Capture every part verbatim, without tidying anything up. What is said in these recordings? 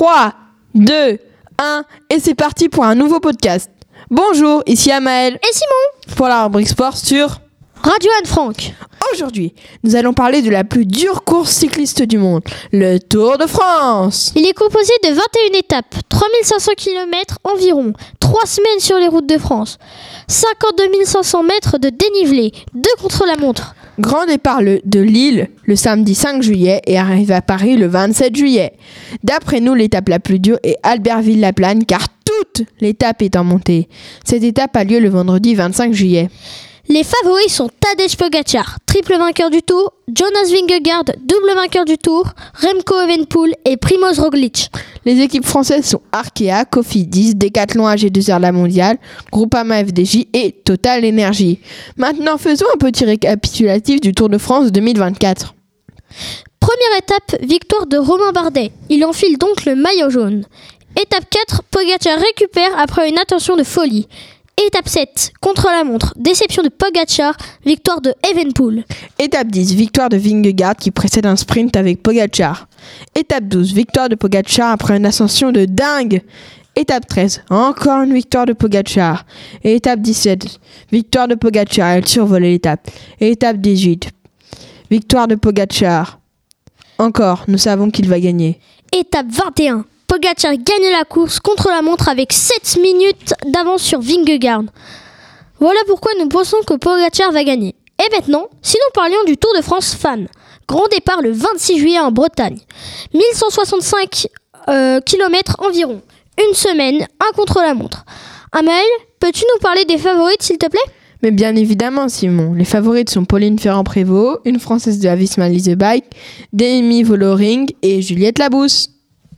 trois, deux, un, et c'est parti pour un nouveau podcast. Bonjour, ici Amaël et Simon pour la rubrique sport sur Radio Anne-Franck. Aujourd'hui, nous allons parler de la plus dure course cycliste du monde, le Tour de France. Il est composé de vingt et une étapes, trois mille cinq cents kilomètres environ, trois semaines sur les routes de France, cinquante-deux mille cinq cents mètres de dénivelé, deux contre-la-montre. Grand départ le, de Lille le samedi cinq juillet et arrive à Paris le vingt-sept juillet. D'après nous, l'étape la plus dure est Albertville-la-Plagne car toute l'étape est en montée. Cette étape a lieu le vendredi vingt-cinq juillet. Les favoris sont Tadej Pogačar, triple vainqueur du Tour, Jonas Vingegaard, double vainqueur du Tour, Remco Evenepoel et Primož Roglič. Les équipes françaises sont Arkea, Cofidis, Decathlon A G deux R La Mondiale, Groupama F D J et Total Energy. Maintenant, faisons un petit récapitulatif du Tour de France deux mille vingt-quatre. Première étape, victoire de Romain Bardet. Il enfile donc le maillot jaune. Étape quatre, Pogačar récupère après une attention de folie. Étape sept, contre-la-montre, déception de Pogačar, victoire de Evenepoel. Étape dix, victoire de Vingegaard qui précède un sprint avec Pogačar. Étape douze, victoire de Pogačar après une ascension de dingue. Étape treize, encore une victoire de Pogačar. Et étape dix-sept, victoire de Pogačar, elle survole l'étape. Et étape dix-huit, victoire de Pogačar. Encore, nous savons qu'il va gagner. Étape vingt et un. Pogačar gagne la course contre la montre avec sept minutes d'avance sur Vingegaard. Voilà pourquoi nous pensons que Pogačar va gagner. Et maintenant, si nous parlions du Tour de France Femmes. Grand départ le vingt-six juillet en Bretagne. mille cent soixante-cinq euh, kilomètres environ. Une semaine, un contre-la-montre. Amaël, peux-tu nous parler des favorites s'il te plaît ? Mais bien évidemment, Simon. Les favorites sont Pauline Ferrand-Prévot, une Française de la Visma Lease Bike, Demi Vollering et Juliette Labousse.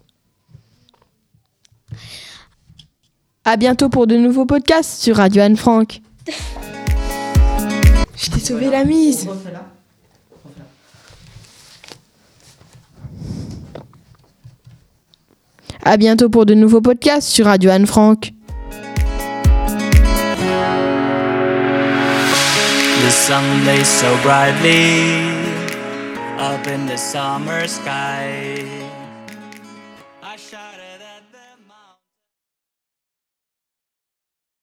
À bientôt pour de nouveaux podcasts sur Radio Anne-Franck. Je t'ai sauvé la mise. À bientôt pour de nouveaux podcasts sur Radio Anne-Franck. The sun lays so brightly up in the summer sky.